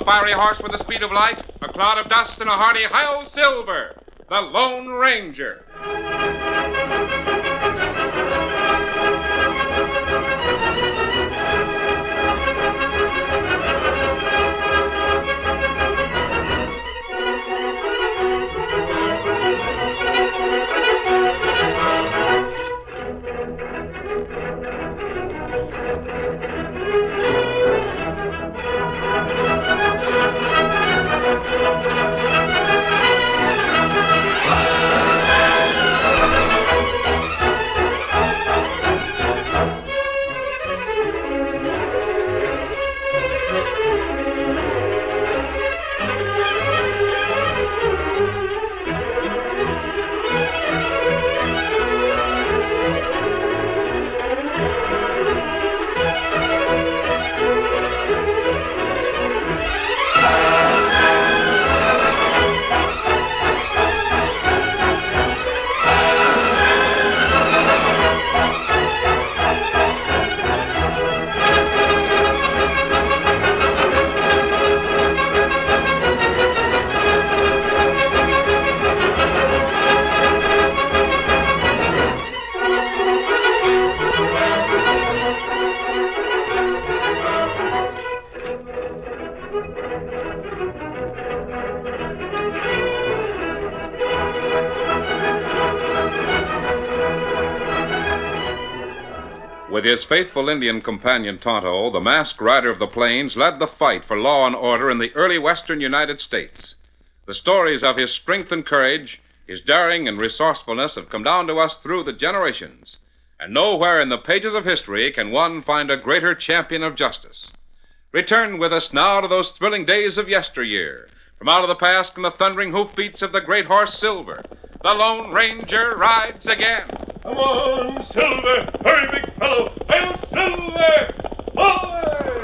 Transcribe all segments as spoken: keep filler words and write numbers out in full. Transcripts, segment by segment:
A fiery horse with the speed of light, a cloud of dust, and a hearty hi-yo Silver, the Lone Ranger. With his faithful Indian companion Tonto, the masked rider of the plains led the fight for law and order in the early western United States. The stories of his strength and courage, his daring and resourcefulness have come down to us through the generations. And nowhere in the pages of history can one find a greater champion of justice. Return with us now to those thrilling days of yesteryear. From out of the past come the thundering hoofbeats of the great horse Silver. The Lone Ranger rides again. Come on, Silver! Hurry, big fellow! Hail, Silver! Away!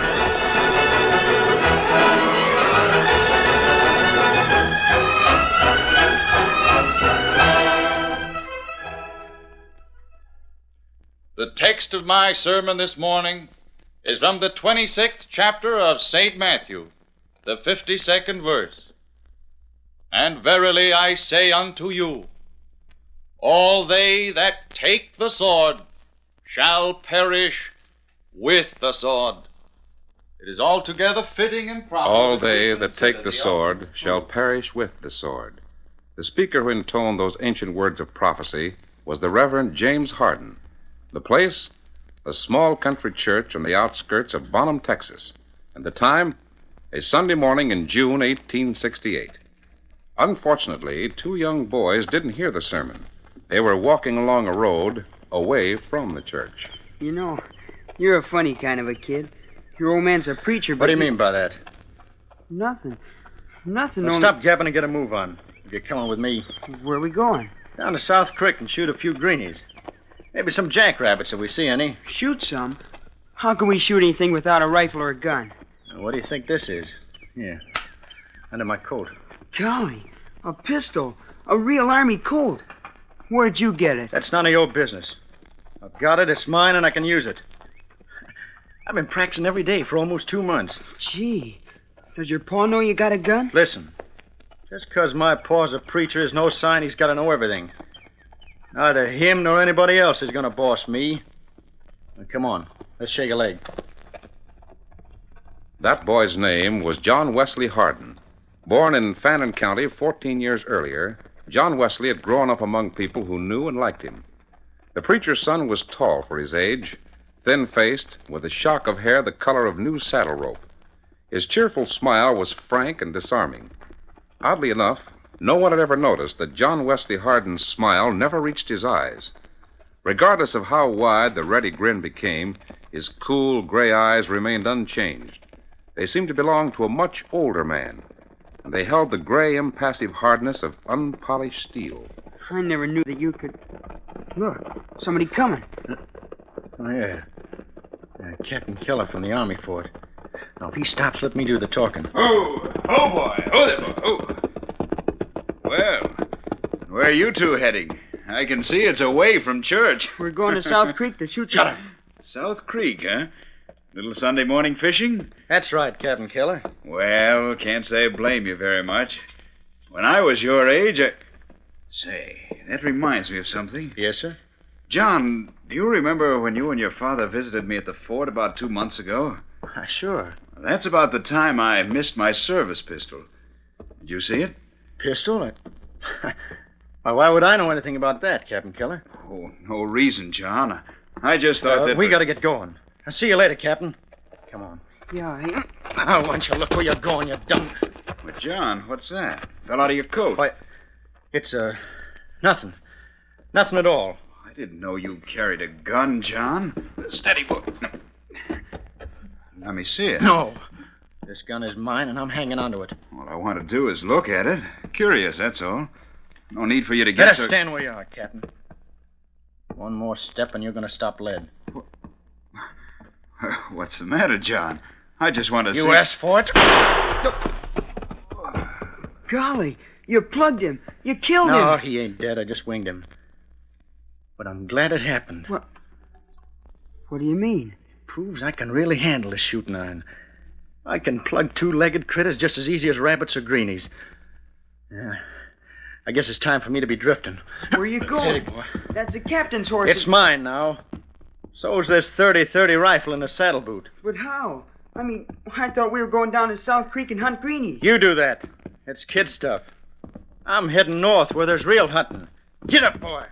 The text of my sermon this morning is from the twenty-sixth chapter of Saint Matthew, the fifty-second verse. And verily I say unto you, all they that take the sword shall perish with the sword. It is altogether fitting and proper. All they that take the sword shall perish with the sword. The speaker who intoned those ancient words of prophecy was the Reverend James Hardin. The place, a small country church on the outskirts of Bonham, Texas. And the time, a Sunday morning in June eighteen sixty-eight. Unfortunately, two young boys didn't hear the sermon. They were walking along a road away from the church. You know, you're a funny kind of a kid. Your old man's a preacher, but... What do you he... mean by that? Nothing. Nothing. Well, only... stop gabbing and get a move on. If you're coming with me. Where are we going? Down to South Creek and shoot a few greenies. Maybe some jackrabbits if we see any. Shoot some? How can we shoot anything without a rifle or a gun? Now, what do you think this is? Here, under my coat. Golly, a pistol. A real Army Colt. Where'd you get it? That's none of your business. I've got it, it's mine, and I can use it. I've been practicing every day for almost two months. Gee, does your pa know you got a gun? Listen, just 'cause my pa's a preacher is no sign he's got to know everything. Neither him nor anybody else is going to boss me. Now, come on, let's shake a leg. That boy's name was John Wesley Hardin. Born in Fannin County fourteen years earlier, John Wesley had grown up among people who knew and liked him. The preacher's son was tall for his age, thin-faced, with a shock of hair the color of new saddle rope. His cheerful smile was frank and disarming. Oddly enough, no one had ever noticed that John Wesley Hardin's smile never reached his eyes. Regardless of how wide the ready grin became, his cool gray eyes remained unchanged. They seemed to belong to a much older man, and they held the gray, impassive hardness of unpolished steel. I never knew that you could... Look, somebody coming. Oh, yeah. Uh, Captain Keller from the Army Fort. Now, if he stops, let me do the talking. Oh, oh, boy. Oh, there, boy. Oh. Well, where are you two heading? I can see it's away from church. We're going to South Creek to shoot Shut some... up. South Creek, huh? Little Sunday morning fishing? That's right, Captain Keller. Well, can't say I blame you very much. When I was your age, I... Say, that reminds me of something. Yes, sir? John, do you remember when you and your father visited me at the fort about two months ago? Uh, sure. That's about the time I missed my service pistol. Did you see it? Pistol? I... Why, why would I know anything about that, Captain Keller? Oh, no reason, John. I just thought Uh, that... we gotta get going. I'll see you later, Captain. Come on. Yeah, yeah. Now, why don't you look where you're going, you dumb... But, John, what's that? Fell out of your coat. Why, it's, uh, nothing. Nothing at all. I didn't know you carried a gun, John. Steady, boy. Let me see it. No. This gun is mine, and I'm hanging onto it. All I want to do is look at it. Curious, that's all. No need for you to get Better so... stand where you are, Captain. One more step, and you're going to stop lead. What's the matter, John? I just want to see... You asked for it? Golly, you plugged him. You killed No, him. he ain't dead. I just winged him. But I'm glad it happened. What? What do you mean? Proves I can really handle a shooting iron. I can plug two-legged critters just as easy as rabbits or greenies. Yeah. I guess it's time for me to be drifting. Where are you going? Steady, boy. That's the captain's horse. It's mine now. So's this thirty thirty rifle in the saddle boot. But how? I mean, I thought we were going down to South Creek and hunt greenies. You do that. It's kid stuff. I'm heading north where there's real hunting. Get up, boy.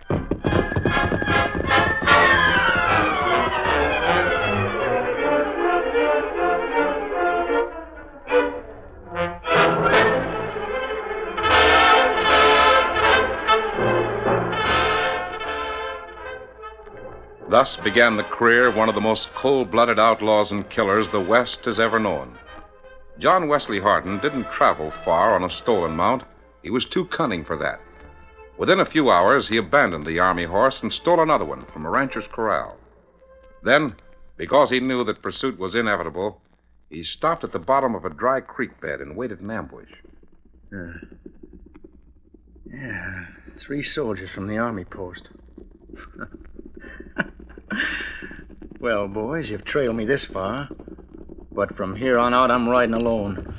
Thus began the career of one of the most cold-blooded outlaws and killers the West has ever known. John Wesley Hardin didn't travel far on a stolen mount. He was too cunning for that. Within a few hours, he abandoned the army horse and stole another one from a rancher's corral. Then, because he knew that pursuit was inevitable, he stopped at the bottom of a dry creek bed and waited in ambush. Uh, yeah, three soldiers from the army post. Well, boys, you've trailed me this far. But from here on out, I'm riding alone.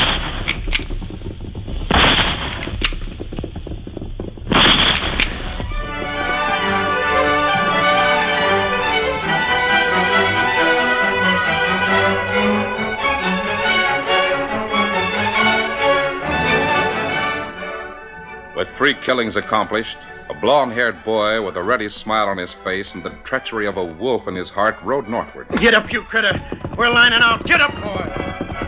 With three killings accomplished, a blond-haired boy with a ready smile on his face and the treachery of a wolf in his heart rode northward. Get up, you critter. We're lining out. Get up, boy.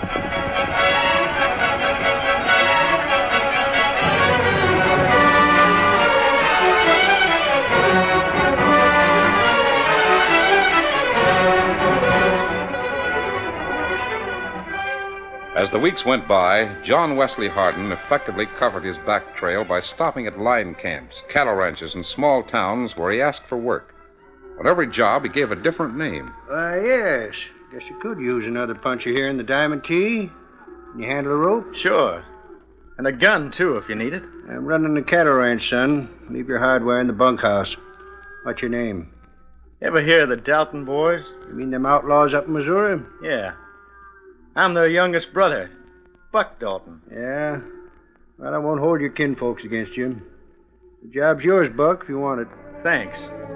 As the weeks went by, John Wesley Hardin effectively covered his back trail by stopping at line camps, cattle ranches, and small towns where he asked for work. On every job, he gave a different name. Why, yes. Guess you could use another puncher here in the Diamond T. Can you handle a rope? Sure. And a gun, too, if you need it. I'm running the cattle ranch, son. Leave your hardware in the bunkhouse. What's your name? Ever hear of the Dalton boys? You mean them outlaws up in Missouri? Yeah. I'm their youngest brother, Buck Dalton. Yeah? Well, I won't hold your kinfolks against you. The job's yours, Buck, if you want it. Thanks.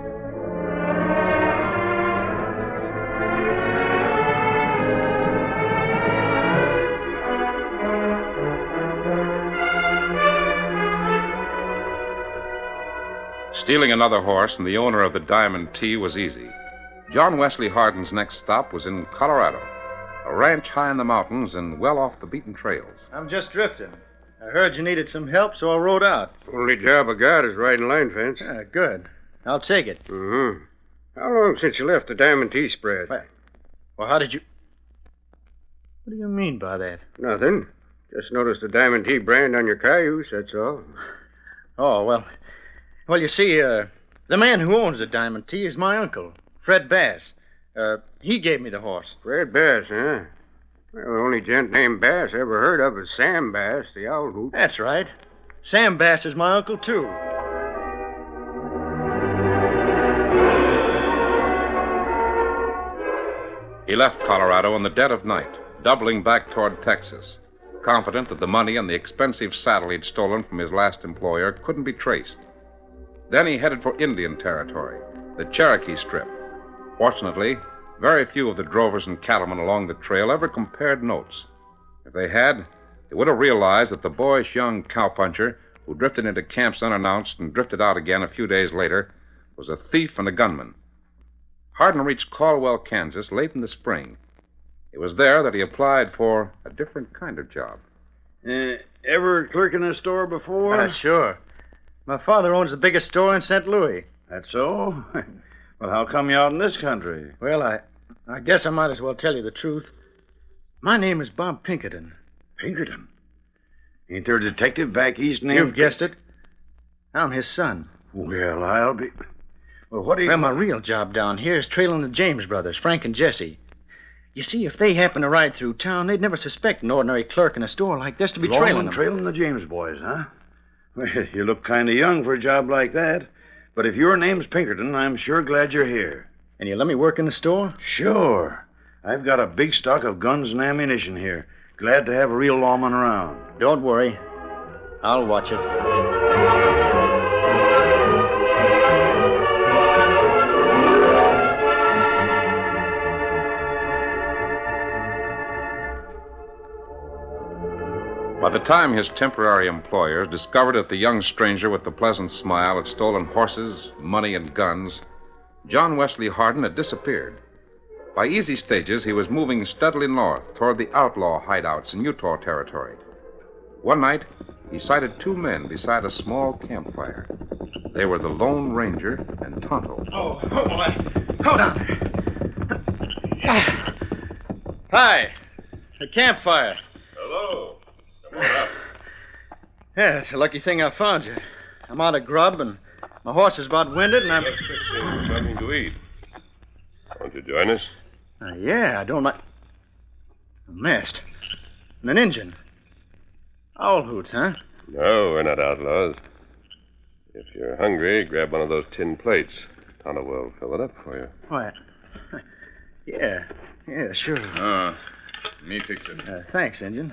Stealing another horse and the owner of the Diamond T was easy. John Wesley Hardin's next stop was in Colorado, a ranch high in the mountains and well off the beaten trails. I'm just drifting. I heard you needed some help, so I rode out. Only job I got is riding line fence. Ah, good. I'll take it. Mm-hmm. How long since you left the Diamond T spread? Well, well, how did you... What do you mean by that? Nothing. Just noticed the Diamond T brand on your cayuse, that's all. Oh, well... Well, you see, uh, the man who owns the Diamond T is my uncle, Fred Bass. Uh, he gave me the horse. Fred Bass, huh? Well, the only gent named Bass I ever heard of is Sam Bass, the owl hoot. That's right. Sam Bass is my uncle, too. He left Colorado in the dead of night, doubling back toward Texas, confident that the money and the expensive saddle he'd stolen from his last employer couldn't be traced. Then he headed for Indian Territory, the Cherokee Strip. Fortunately, very few of the drovers and cattlemen along the trail ever compared notes. If they had, they would have realized that the boyish young cowpuncher who drifted into camps unannounced and drifted out again a few days later was a thief and a gunman. Hardin reached Caldwell, Kansas, late in the spring. It was there that he applied for a different kind of job. Uh, ever clerk in a store before? Uh, sure. My father owns the biggest store in Saint Louis. That's so? Well, how come you out in this country? Well, I, I guess I might as well tell you the truth. My name is Bob Pinkerton. Pinkerton? Ain't there a detective back east named... You've guessed it. I'm his son. Well, I'll be... Well, what do you... Well, my real job down here is trailing the James brothers, Frank and Jesse. You see, if they happen to ride through town, they'd never suspect an ordinary clerk in a store like this to be Long trailing them. trailing the James boys, huh? Well, you look kind of young for a job like that. But if your name's Pinkerton, I'm sure glad you're here. And you let me work in the store? Sure. I've got a big stock of guns and ammunition here. Glad to have a real lawman around. Don't worry. I'll watch it. By the time his temporary employers discovered that the young stranger with the pleasant smile had stolen horses, money, and guns, John Wesley Hardin had disappeared. By easy stages, he was moving steadily north toward the outlaw hideouts in Utah Territory. One night, he sighted two men beside a small campfire. They were the Lone Ranger and Tonto. Oh, hold on. Hold on. Hi. The campfire. Hello. Come on up. Yeah, it's a lucky thing I found you. I'm out of grub, and my horse is about winded, and I'm... Just fixing something to eat. Won't you join us? Uh, yeah, I don't like... A mast. And an engine. Owl hoots, huh? No, we're not outlaws. If you're hungry, grab one of those tin plates. Tonto will fill it up for you. Why? Yeah. Yeah, sure. Oh, me fix it. Uh, thanks, Injun.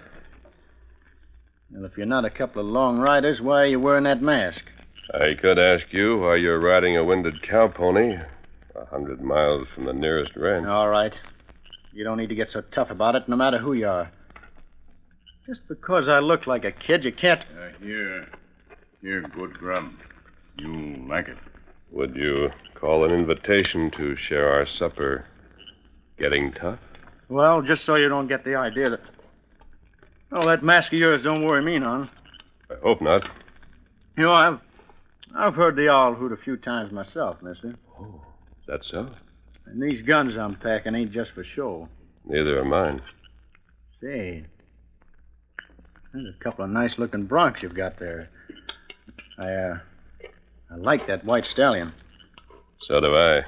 Well, if you're not a couple of long riders, why are you wearing that mask? I could ask you why you're riding a winded cow pony a hundred miles from the nearest ranch. All right. You don't need to get so tough about it, no matter who you are. Just because I look like a kid, you can't... Uh, here. Here, good grub. You like it. Would you call an invitation to share our supper getting tough? Well, just so you don't get the idea that... Oh, that mask of yours don't worry me none. I hope not. You know, I've... I've heard the owl hoot a few times myself, mister. Oh, is that so? And these guns I'm packing ain't just for show. Neither are mine. Say, there's a couple of nice-looking broncs you've got there. I, uh, I like that white stallion. So do I.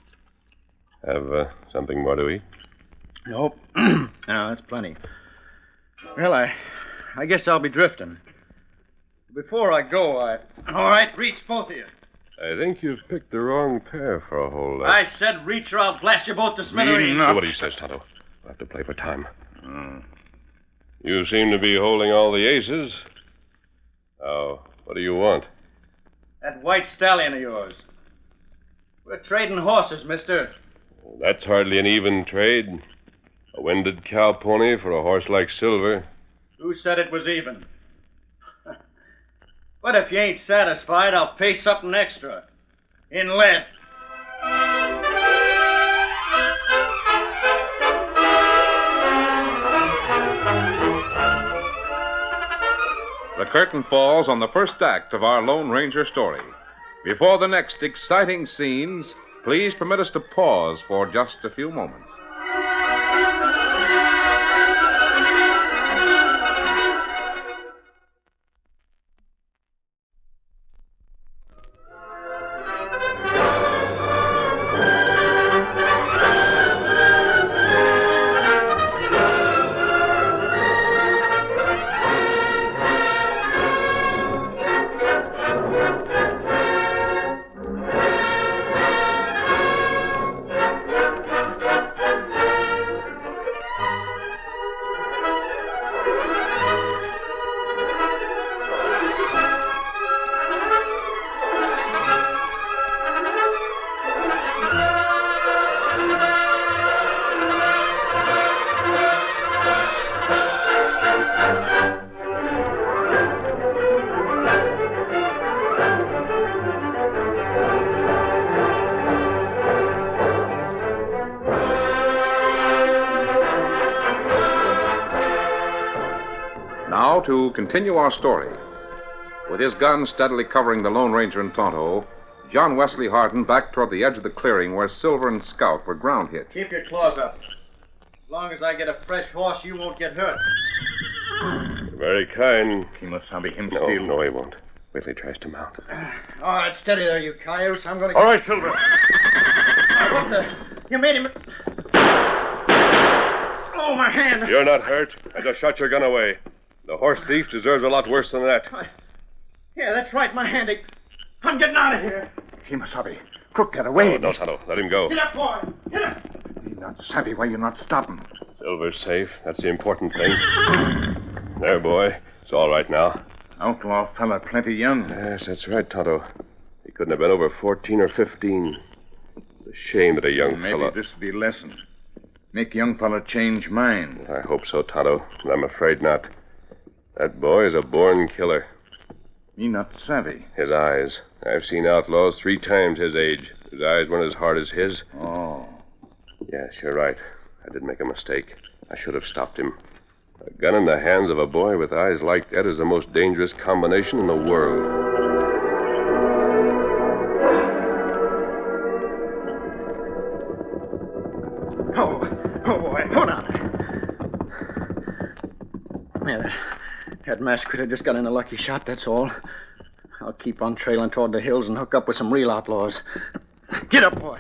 Have uh, something more to eat? Nope. No, that's plenty. Well, I, I guess I'll be drifting. Before I go, I... All right, reach, both of you. I think you've picked the wrong pair for a whole lot. I said reach or I'll blast you both to smithereens. Do what he says, Tonto. We'll have to play for time. Mm. You seem to be holding all the aces. Now, what do you want? That white stallion of yours. We're trading horses, mister. Well, that's hardly an even trade. A winded cow pony for a horse like Silver. Who said it was even? But if you ain't satisfied, I'll pay something extra. In lead. The curtain falls on the first act of our Lone Ranger story. Before the next exciting scenes, please permit us to pause for just a few moments. now to continue our story. With his gun steadily covering the Lone Ranger and Tonto, John Wesley Hardin backed toward the edge of the clearing where Silver and Scout were ground hit. Keep your claws up. As long as I get a fresh horse, you won't get hurt. Very kind. Kimasabi, him No, still. no, he won't. Wait till he tries to mount. All right, steady there, you cayuse. I'm going to... All right, Silver. What the... You made him... Oh, my hand. You're not hurt. I just shot your gun away. The horse thief deserves a lot worse than that. I... Yeah, that's right, my hand. I'm getting out of here. Kimasabi, crook, get away. No, no, Tonto. Let him go. Get up, boy. Get up. He not savvy why you not stop him. Silver's safe. That's the important thing. There, boy. It's all right now. Outlaw fella plenty young. Yes, that's right, Tonto. He couldn't have been over fourteen or fifteen. It's a shame that a young Maybe fellow... this be lesson. Make young fella change mind. I hope so, Tonto, but I'm afraid not. That boy is a born killer. Me not savvy. His eyes. I've seen outlaws three times his age. His eyes weren't as hard as his. Oh. Yes, you're right. I did make a mistake. I should have stopped him. A gun in the hands of a boy with eyes like that is the most dangerous combination in the world. Oh, oh, boy. Hold on. Yeah, that, that masked critter just got in a lucky shot, that's all. I'll keep on trailing toward the hills and hook up with some real outlaws. Get up, boy.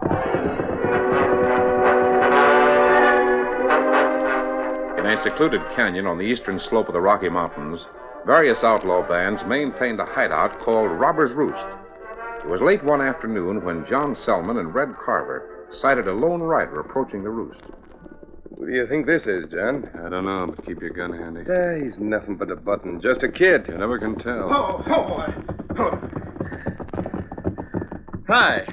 In a secluded canyon on the eastern slope of the Rocky Mountains, various outlaw bands maintained a hideout called Robber's Roost. It was late one afternoon when John Selman and Red Carver sighted a lone rider approaching the roost. Who do you think this is, John? I don't know, but keep your gun handy. Ah, he's nothing but a button. Just a kid. You never can tell. Oh, oh, boy. Oh. Hi.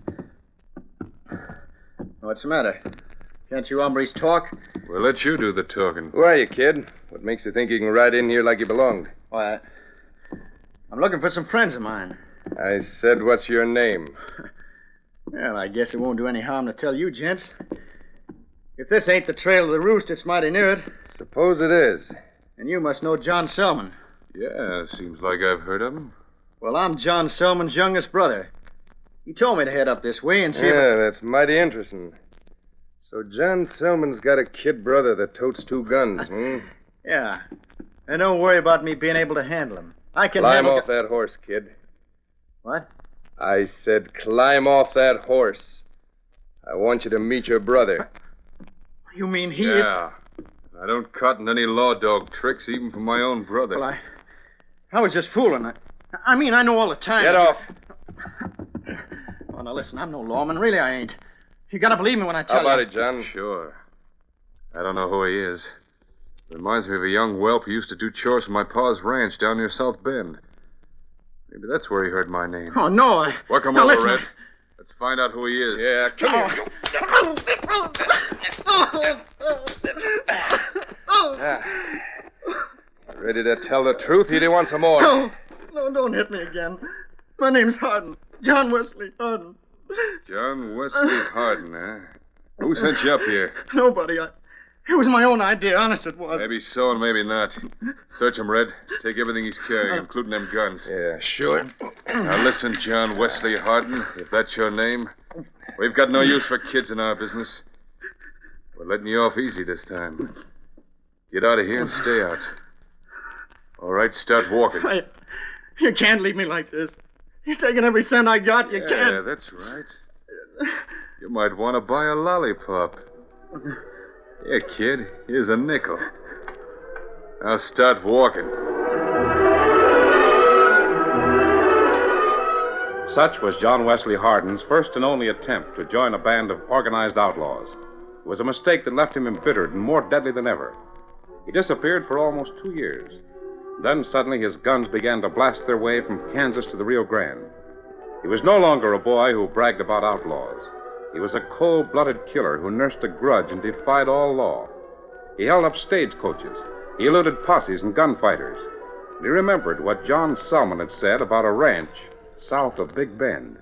What's the matter? Can't you hombres talk? We'll let you do the talking. Who are you, kid? What makes you think you can ride in here like you belonged? Why, I'm looking for some friends of mine. I said, what's your name? Well, I guess it won't do any harm to tell you, gents. If this ain't the trail of the roost, it's mighty near it. Suppose it is. And you must know John Selman. Yeah, seems like I've heard of him. Well, I'm John Selman's youngest brother. He told me to head up this way and see Yeah, if... that's mighty interesting. So John Selman's got a kid brother that totes two guns, hmm? Yeah. And don't worry about me being able to handle him. I can Climb handle... off that horse, kid. What? I said climb off that horse. I want you to meet your brother. You mean he is... Yeah. I don't cotton any law dog tricks, even from my own brother. Well, I... I was just fooling. I, I mean, I know all the time... Get off. Oh, now listen, I'm no lawman. Really, I ain't. You gotta believe me when I tell How about you... it, John? Sure. I don't know who he is. Reminds me of a young whelp who used to do chores for my pa's ranch down near South Bend. Maybe that's where he heard my name. Oh, no, I... Welcome now, over, listen, Red. Let's find out who he is. Yeah, come here. Ah. Ready to tell the truth? You do want some more? No, no, don't hit me again. My name's Hardin. John Wesley Hardin. John Wesley Hardin, eh? Who sent you up here? Nobody. I... It was my own idea. Honest, it was. Maybe so and maybe not. Search him, Red. Take everything he's carrying, including them guns. Yeah, sure. Now listen, John Wesley Hardin, if that's your name, we've got no use for kids in our business. We're letting you off easy this time. Get out of here and stay out. All right, start walking. I... You can't leave me like this. You're taking every cent I got. You yeah, can't. that's right. You might want to buy a lollipop. Here, kid. Here's a nickel. Now start walking. Such was John Wesley Hardin's first and only attempt to join a band of organized outlaws. It was a mistake that left him embittered and more deadly than ever. He disappeared for almost two years. Then suddenly his guns began to blast their way from Kansas to the Rio Grande. He was no longer a boy who bragged about outlaws. He was a cold-blooded killer who nursed a grudge and defied all law. He held up stagecoaches. He eluded posses and gunfighters. And he remembered what John Selman had said about a ranch south of Big Bend.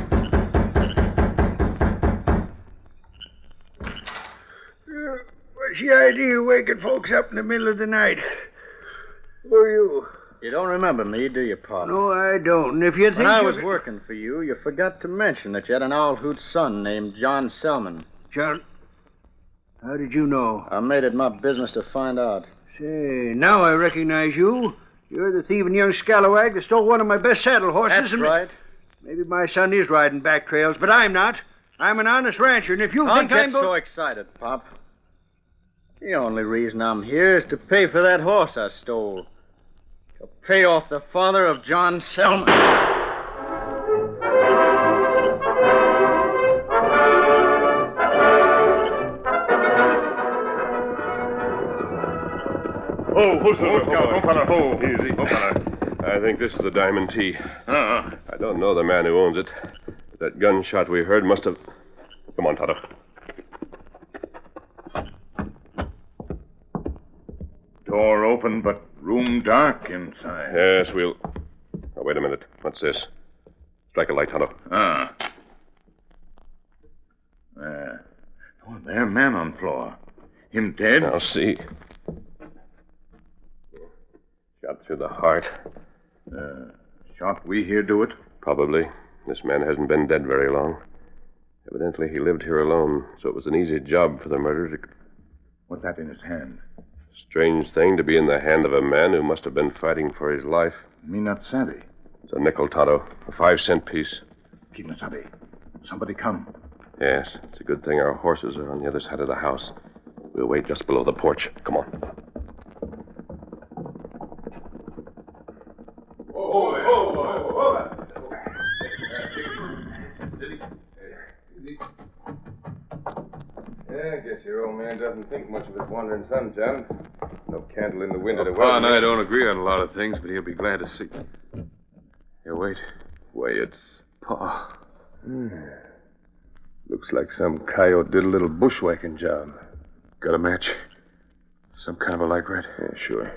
Why What's the idea of waking folks up in the middle of the night? Who are you? You don't remember me, do you, Pop? No, I don't. And if you think When I you was can- working for you, you forgot to mention that you had an owl hoot son named John Selman. John, how did you know? I made it my business to find out. Say, now I recognize you. You're the thieving young scalawag that stole one of my best saddle horses. That's and right. Maybe my son is riding back trails, but I'm not. I'm an honest rancher, and if you Don't think get I'm go- so excited, Pop. The only reason I'm here is to pay for that horse I stole. To pay off the father of John Selman. Oh, who's the oh, oh, fella, oh, easy. Oh, fella. I think this is the Diamond T. Uh-uh. I don't know the man who owns it. But that gunshot we heard must have... Come on, Tonto. Door open, but room dark inside. Yes, we'll... Oh, wait a minute. What's this? Strike a light, Tonto. Ah. There. Oh, there, man on floor. Him dead? I'll see. Shot through the heart. Uh, shot we here do it? Probably. This man hasn't been dead very long. Evidently, he lived here alone, so it was an easy job for the murderer to... What's that in his hand? Strange thing to be in the hand of a man who must have been fighting for his life. Me not savvy. It's a nickel, Tonto. A five-cent piece. Keep me savvy. Somebody come. Yes, it's a good thing our horses are on the other side of the house. We'll wait just below the porch. Come on. Yeah, I guess your old man doesn't think much of his wandering son, John. No candle in the window to Well, Pa and welcome I him. don't agree on a lot of things, but he'll be glad to see. Here, wait. Why, it's... Pa. Hmm. Looks like some coyote did a little bushwhacking job. Got a match? Some kind of a light red? Yeah, sure.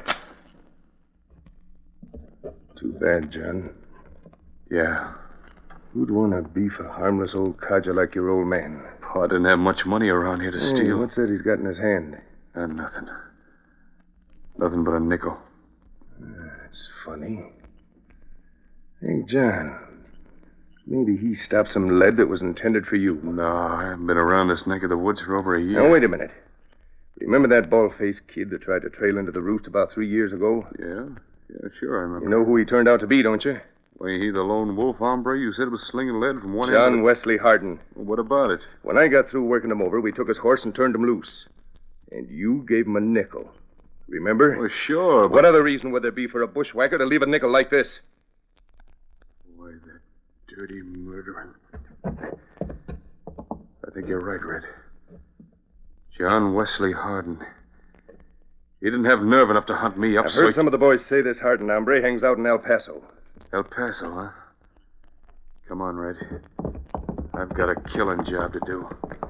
Too bad, John. Yeah. Who'd want to beef a harmless old codger like your old man? Pa didn't have much money around here to Hey, steal. what's that he's got in his hand? Uh, nothing. Nothing but a nickel. That's funny. Hey, John. Maybe he stopped some lead that was intended for you. No, I haven't been around this neck of the woods for over a year. Now, wait a minute. Remember that bald-faced kid that tried to trail into the roost about three years ago? Yeah? Yeah, sure, I remember. You know who he turned out to be, don't you? Why, he the lone wolf hombre you said was slinging lead from one John end to Wesley Harden. Well, what about it? When I got through working him over, we took his horse and turned him loose. And you gave him a nickel. Remember? Well, sure, but... What other reason would there be for a bushwhacker to leave a nickel like this? Why, that dirty murderer. I think you're right, Red. John Wesley Harden. He didn't have nerve enough to hunt me up, I've so heard he- some of the boys say this Harden hombre hangs out in El Paso. El Paso, huh? Come on, Red. I've got a killing job to do.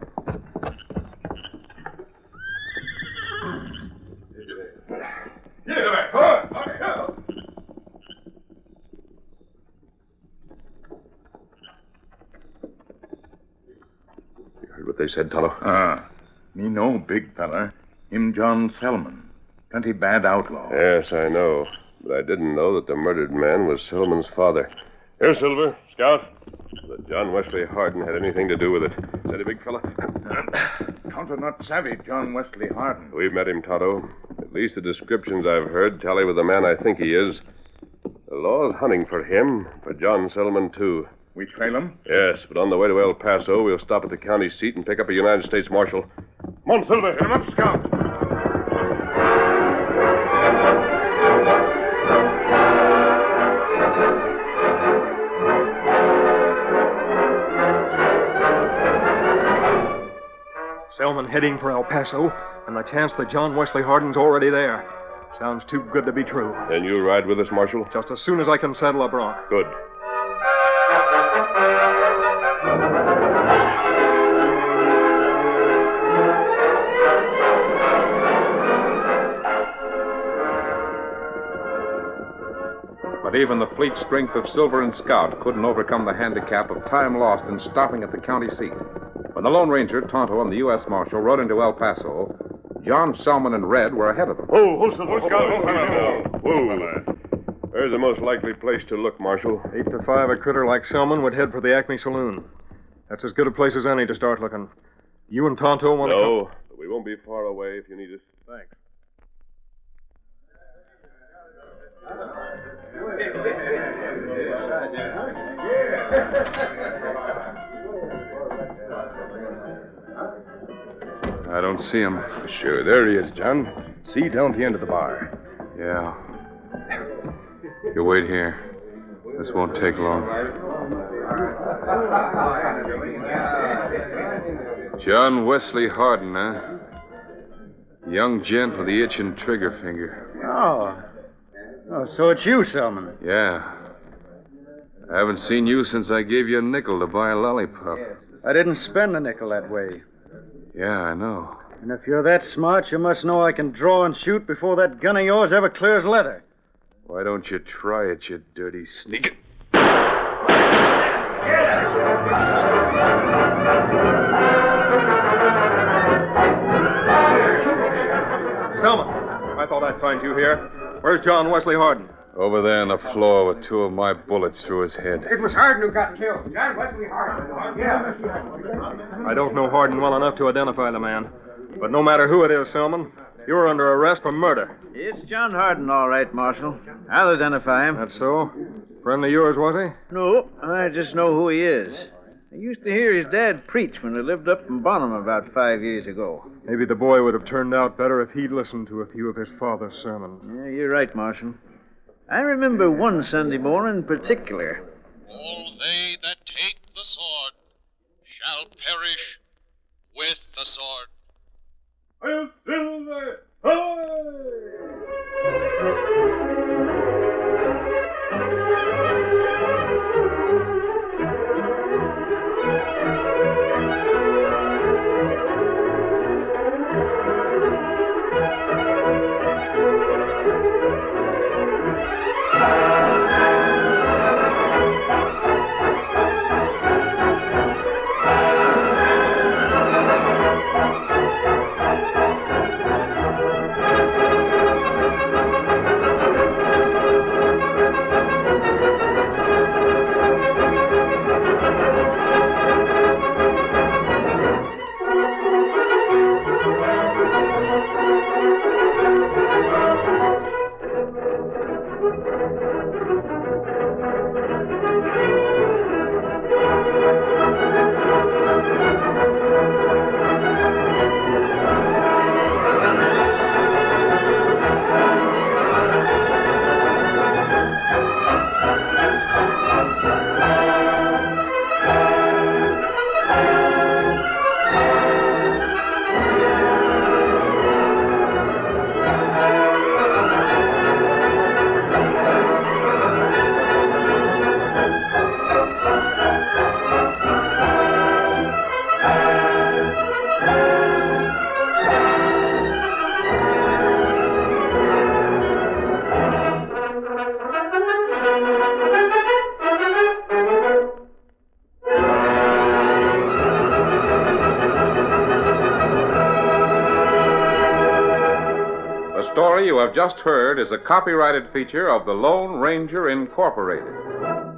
You heard what they said, Tonto? Ah. Me know, big fella. Him John Selman. Plenty bad outlaw. Yes, I know. But I didn't know that the murdered man was Silverman's father. Here, Silver. Scout. That John Wesley Harden had anything to do with it. Is that a big fella? Tonto not savvy, John Wesley Harden. We've met him, Tonto. At least the descriptions I've heard tally with the man I think he is. The law's hunting for him, for John Selman, too. We trail him? Yes, but on the way to El Paso, we'll stop at the county seat and pick up a United States Marshal. Come on, Silver. Get him up, Scout. Selman heading for El Paso, and the chance that John Wesley Harden's already there. Sounds too good to be true. Then you'll ride with us, Marshal? Just as soon as I can saddle a bronc. Good. But even the fleet strength of Silver and Scout couldn't overcome the handicap of time lost in stopping at the county seat. When the Lone Ranger, Tonto, and the U S Marshal rode into El Paso, John Selman and Red were ahead of them. Whoa, whoa, whoa, whoa. Where's the most likely place to look, Marshal? Eight to five, a critter like Selman would head for the Acme Saloon. That's as good a place as any to start looking. You and Tonto want to No, but we won't be far away if you need us. Thanks. I don't see him. Sure, there he is, John. See, down at the end of the bar. Yeah. You wait here. This won't take long. John Wesley Harden, huh? Young gent with the itching trigger finger. Oh. Oh, so it's you, Selman. Yeah. I haven't seen you since I gave you a nickel to buy a lollipop. I didn't spend a nickel that way. Yeah, I know. And if you're that smart, you must know I can draw and shoot before that gun of yours ever clears leather. Why don't you try it, you dirty sneak? Selman, I thought I'd find you here. Where's John Wesley Harden? Over there on the floor with two of my bullets through his head. It was Harden who got killed. John Wesley Harden. Yeah. I don't know Harden well enough to identify the man. But no matter who it is, Selman, you're under arrest for murder. It's John Harden, all right, Marshal. I'll identify him. That's so? Friend of yours, was he? No, I just know who he is. I used to hear his dad preach when I lived up in Bonham about five years ago. Maybe the boy would have turned out better if he'd listened to a few of his father's sermons. Yeah, you're right, Marshal. I remember one Sunday morning in particular. All they that take the sword shall perish with the sword. I'll silver! The story you have just heard is a copyrighted feature of the Lone Ranger Incorporated.